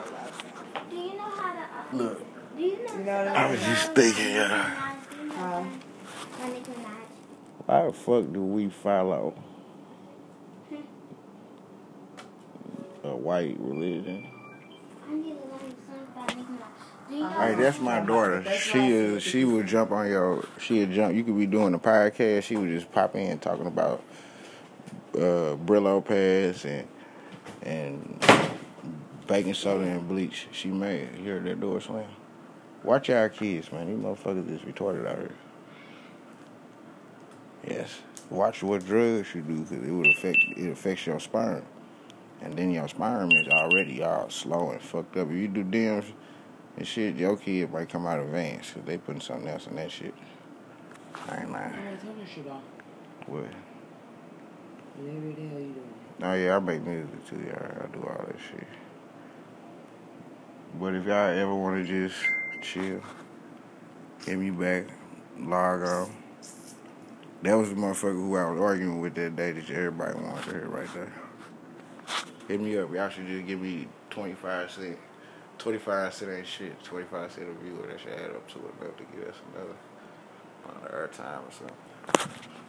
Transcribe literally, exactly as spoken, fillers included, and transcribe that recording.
Do you know how to... Uh, Look. Do you know, You know what I was just thinking, yeah. Huh? Why the fuck do we follow a white religion? Hey, that's my daughter. She is. She would jump on your. She would jump. You could be doing a podcast. She would just pop in talking about uh, Brillo pads and and baking soda and bleach. She made. You heard that door slam? Watch our kids, man. These motherfuckers is retarded out here. Yes. Watch what drugs you do, because it would affect. It affects your sperm, and then your sperm is already all slow and fucked up. If you do Dems and shit, your kid might come out advanced because they putting something else in that shit. I ain't lying. What? Whatever the hell you doing? Oh yeah, I make music too, y'all. I do all that shit. But if y'all ever want to just chill, hit me back, log on. That was the motherfucker who I was arguing with that day that everybody wants to hear right there. Hit me up. Y'all should just give me twenty-five cents. twenty-five cents ain't shit. twenty-five cents a viewer. That should add up to enough to give us another amount of airtime or something.